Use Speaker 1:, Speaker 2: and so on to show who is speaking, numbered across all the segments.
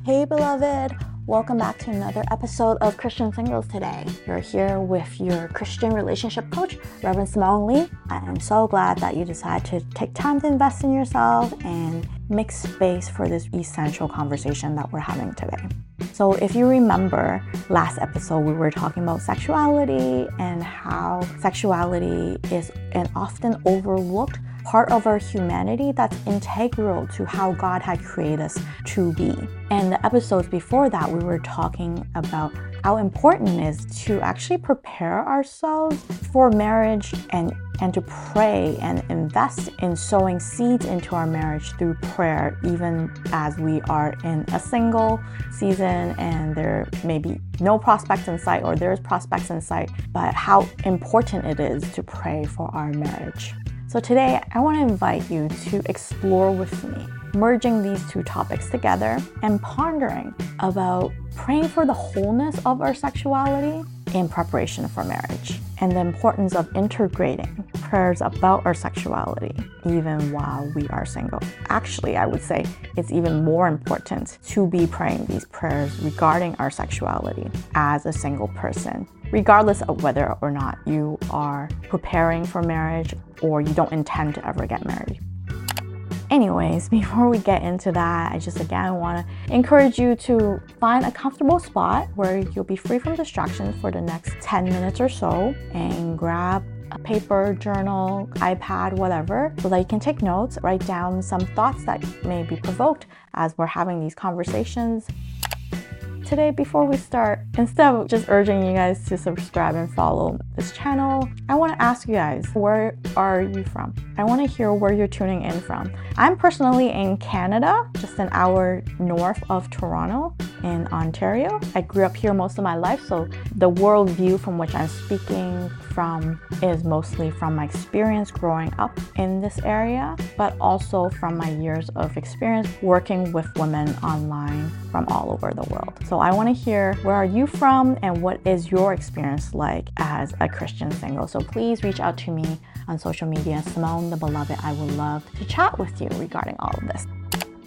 Speaker 1: Hey beloved, welcome back to another episode of Christian Singles today. You're here with your Christian relationship coach, Reverend Simone Lee. I am so glad that you decided to take time to invest in yourself and make space for this essential conversation that we're having today. So if you remember last episode, we were talking about sexuality and how sexuality is an often overlooked part of our humanity that's integral to how God had created us to be. And the episodes before that, we were talking about how important it is to actually prepare ourselves for marriage and to pray and invest in sowing seeds into our marriage through prayer, even as we are in a single season and there may be no prospects in sight or there's prospects in sight, but how important it is to pray for our marriage. So today, I want to invite you to explore with me, merging these two topics together and pondering about praying for the wholeness of our sexuality in preparation for marriage, and the importance of integrating prayers about our sexuality even while we are single. Actually, I would say it's even more important to be praying these prayers regarding our sexuality as a single person, regardless of whether or not you are preparing for marriage or you don't intend to ever get married. Anyways, before we get into that, I just again want to encourage you to find a comfortable spot where you'll be free from distractions for the next 10 minutes or so and grab a paper, journal, iPad, whatever, so that you can take notes, write down some thoughts that may be provoked as we're having these conversations. Today, before we start, instead of just urging you guys to subscribe and follow this channel, I want to ask you guys, where are you from? I want to hear where you're tuning in from. I'm personally in Canada, just an hour north of Toronto in Ontario. I grew up here most of my life, so the worldview from which I'm speaking from is mostly from my experience growing up in this area, but also from my years of experience working with women online from all over the world. So I want to hear, where are you from and what is your experience like as a Christian single? So please reach out to me on social media, Simone the Beloved. I would love to chat with you regarding all of this.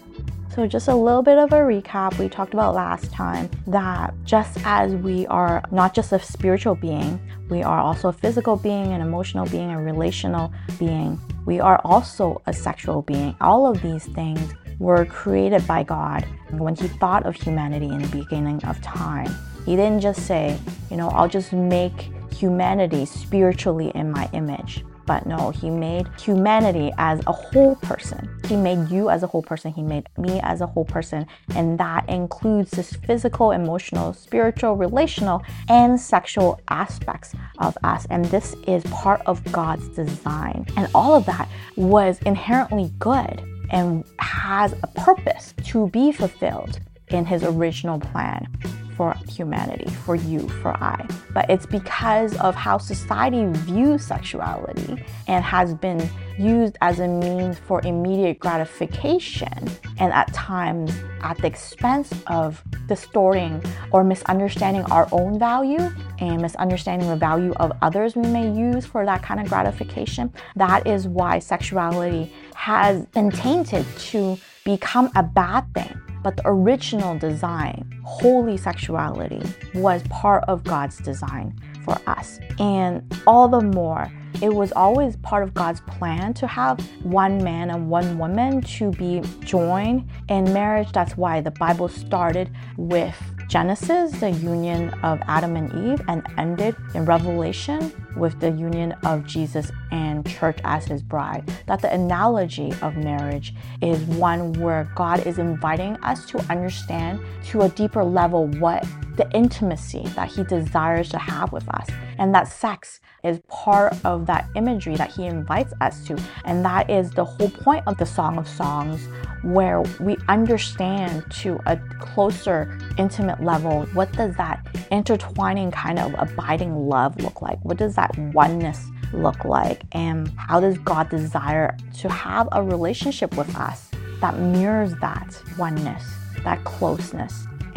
Speaker 1: So just a little bit of a recap. We talked about last time that just as we are not just a spiritual being, we are also a physical being, an emotional being, a relational being. We are also a sexual being. All of these things were created by God. When He thought of humanity in the beginning of time, He didn't just say, I'll just make humanity spiritually in my image. But no, He made humanity as a whole person. He made you as a whole person. He made me as a whole person. And that includes this physical, emotional, spiritual, relational, and sexual aspects of us. And this is part of God's design. And all of that was inherently good and has a purpose to be fulfilled in His original plan for humanity, for you, for I. But it's because of how society views sexuality and has been used as a means for immediate gratification, and at times at the expense of distorting or misunderstanding our own value and misunderstanding the value of others we may use for that kind of gratification. That is why sexuality has been tainted to become a bad thing. But the original design, holy sexuality, was part of God's design for us. And all the more, it was always part of God's plan to have one man and one woman to be joined in marriage. That's why the Bible started with Genesis, the union of Adam and Eve, and ended in Revelation with the union of Jesus and church as His bride. That the analogy of marriage is one where God is inviting us to understand to a deeper level what the intimacy that He desires to have with us. And that sex is part of that imagery that He invites us to. And that is the whole point of the Song of Songs, where we understand to a closer, intimate level, what does that intertwining kind of abiding love look like? What does that oneness look like? And how does God desire to have a relationship with us that mirrors that oneness, that closeness?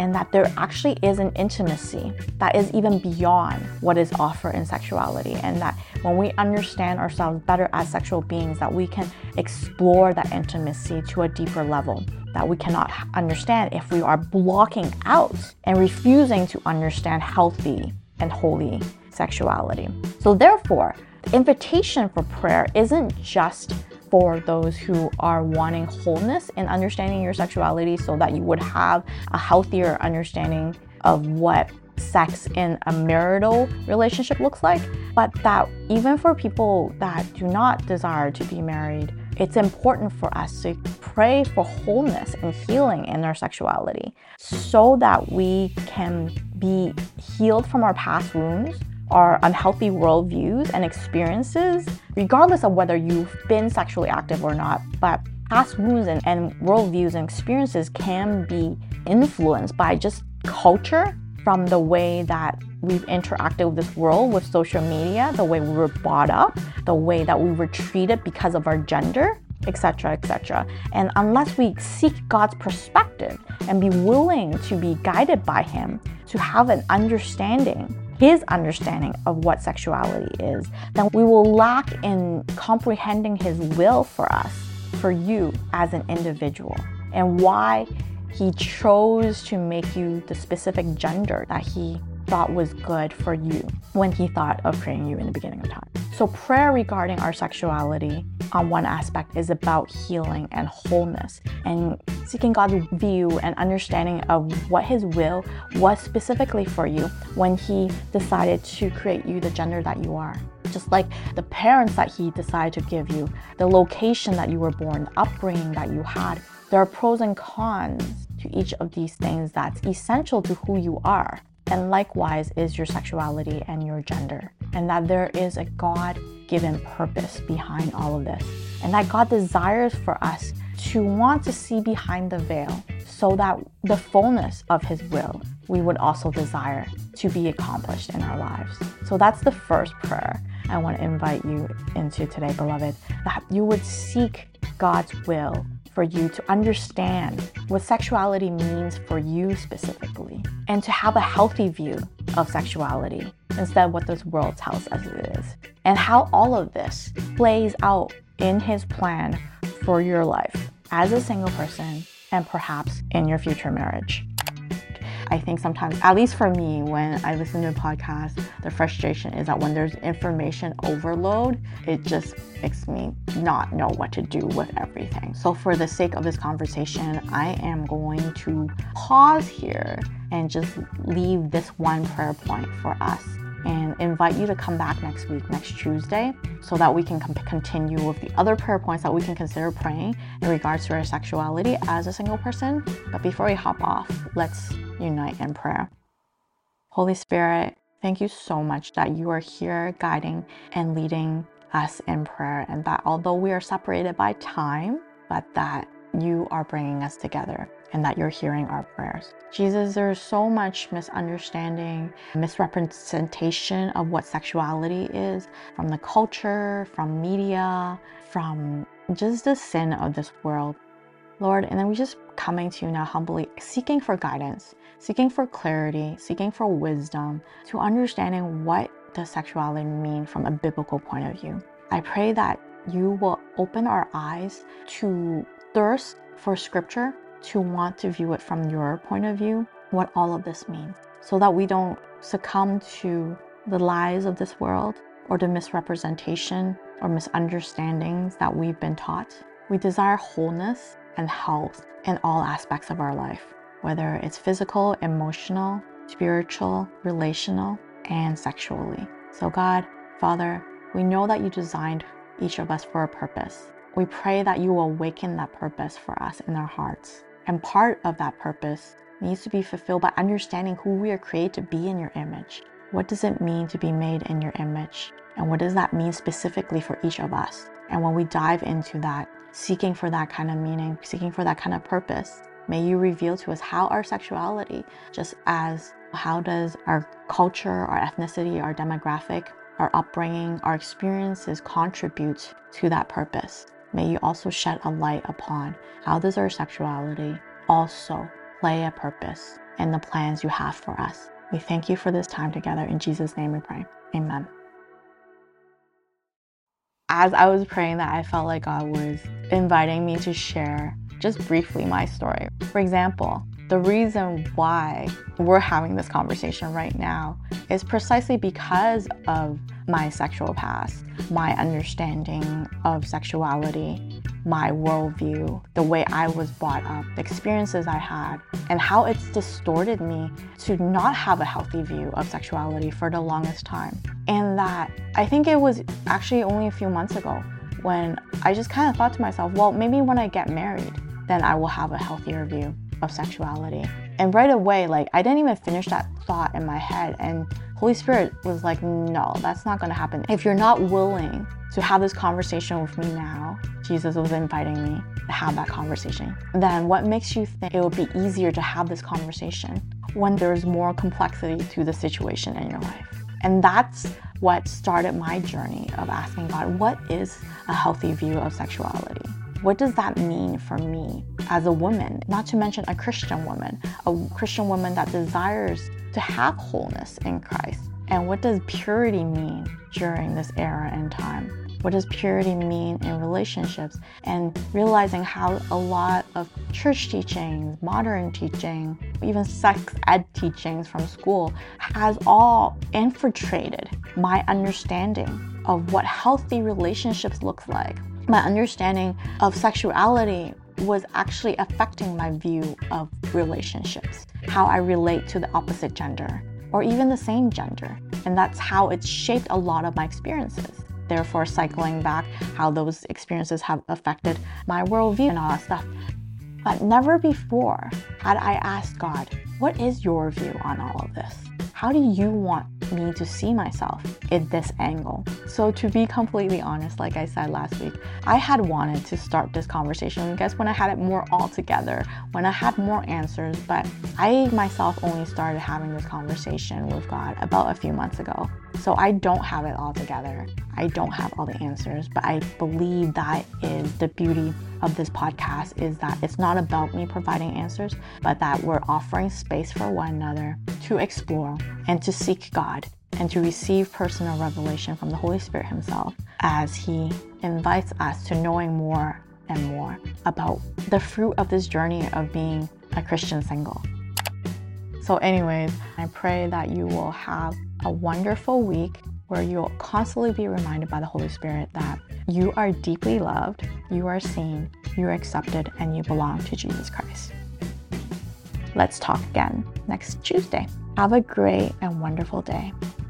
Speaker 1: and that there actually is an intimacy that is even beyond what is offered in sexuality, and that when we understand ourselves better as sexual beings, that we can explore that intimacy to a deeper level that we cannot understand if we are blocking out and refusing to understand healthy and holy sexuality. So therefore, the invitation for prayer isn't just for those who are wanting wholeness in understanding your sexuality so that you would have a healthier understanding of what sex in a marital relationship looks like, but that even for people that do not desire to be married, it's important for us to pray for wholeness and healing in our sexuality so that we can be healed from our past wounds, our unhealthy worldviews and experiences, regardless of whether you've been sexually active or not. But past wounds and worldviews and experiences can be influenced by just culture, from the way that we've interacted with this world, with social media, the way we were brought up, the way that we were treated because of our gender, etc., etc. And unless we seek God's perspective and be willing to be guided by Him, to have an understanding, His understanding of what sexuality is, then we will lack in comprehending His will for us, for you as an individual, and why He chose to make you the specific gender that He thought was good for you when He thought of creating you in the beginning of time. So prayer regarding our sexuality on one aspect is about healing and wholeness and seeking God's view and understanding of what His will was specifically for you when He decided to create you the gender that you are. Just like the parents that He decided to give you, the location that you were born, the upbringing that you had, there are pros and cons to each of these things that's essential to who you are. And likewise is your sexuality and your gender. And that there is a God-given purpose behind all of this. And that God desires for us to want to see behind the veil so that the fullness of His will we would also desire to be accomplished in our lives. So that's the first prayer I want to invite you into today, beloved, that you would seek God's will for you to understand what sexuality means for you specifically, and to have a healthy view of sexuality instead of what this world tells us it is, and how all of this plays out in His plan for your life as a single person and perhaps in your future marriage. I think sometimes, at least for me, when I listen to a podcast, the frustration is that when there's information overload, it just makes me not know what to do with everything. So for the sake of this conversation, I am going to pause here and just leave this one prayer point for us and invite you to come back next week, next Tuesday, so that we can continue with the other prayer points that we can consider praying in regards to our sexuality as a single person. But before we hop off, let's unite in prayer. Holy Spirit, thank you so much that you are here guiding and leading us in prayer, and that although we are separated by time, but that you are bringing us together and that you're hearing our prayers. Jesus, there's so much misunderstanding, misrepresentation of what sexuality is from the culture, from media, from just the sin of this world. Lord, and then we just coming to you now humbly, seeking for guidance, seeking for clarity, seeking for wisdom, to understanding what does sexuality mean from a biblical point of view. I pray that you will open our eyes to thirst for scripture, to want to view it from your point of view, what all of this means, so that we don't succumb to the lies of this world or the misrepresentation or misunderstandings that we've been taught. We desire wholeness and health in all aspects of our life, whether it's physical, emotional, spiritual, relational, and sexually. So God, Father, we know that you designed each of us for a purpose. We pray that you will awaken that purpose for us in our hearts. And part of that purpose needs to be fulfilled by understanding who we are created to be in your image. What does it mean to be made in your image? And what does that mean specifically for each of us? And when we dive into that, seeking for that kind of meaning, seeking for that kind of purpose, may you reveal to us how our sexuality, just as how does our culture, our ethnicity, our demographic, our upbringing, our experiences contribute to that purpose. May you also shed a light upon how does our sexuality also play a purpose and the plans you have for us. We thank you for this time together. In Jesus' name we pray. Amen. As I was praying that, I felt like God was inviting me to share just briefly my story. For example, the reason why we're having this conversation right now is precisely because of my sexual past, my understanding of sexuality, my worldview, the way I was brought up, the experiences I had, and how it's distorted me to not have a healthy view of sexuality for the longest time. And that I think it was actually only a few months ago when I just kind of thought to myself, well, maybe when I get married, then I will have a healthier view of sexuality. And right away, I didn't even finish that thought in my head, and Holy Spirit was like, no, that's not going to happen. If you're not willing to have this conversation with me now, Jesus was inviting me to have that conversation, then what makes you think it would be easier to have this conversation when there's more complexity to the situation in your life? And that's what started my journey of asking God, what is a healthy view of sexuality? What does that mean for me as a woman, not to mention a Christian woman that desires to have wholeness in Christ? And what does purity mean during this era and time? What does purity mean in relationships? And realizing how a lot of church teachings, modern teaching, even sex ed teachings from school has all infiltrated my understanding of what healthy relationships look like. My understanding of sexuality was actually affecting my view of relationships, how I relate to the opposite gender or even the same gender. And that's how it's shaped a lot of my experiences. Therefore, cycling back how those experiences have affected my worldview and all that stuff. But never before had I asked God, what is your view on all of this? How do you want me to see myself in this angle? So to be completely honest, like I said last week, I had wanted to start this conversation, I guess, when I had it more all together, when I had more answers, but I myself only started having this conversation with God about a few months ago. So I don't have it all together. I don't have all the answers, but I believe that is the beauty of this podcast, is that it's not about me providing answers, but that we're offering space for one another to explore and to seek God and to receive personal revelation from the Holy Spirit himself as he invites us to knowing more and more about the fruit of this journey of being a Christian single. So anyways, I pray that you will have a wonderful week where you'll constantly be reminded by the Holy Spirit that you are deeply loved, you are seen, you are accepted, and you belong to Jesus Christ. Let's talk again next Tuesday. Have a great and wonderful day.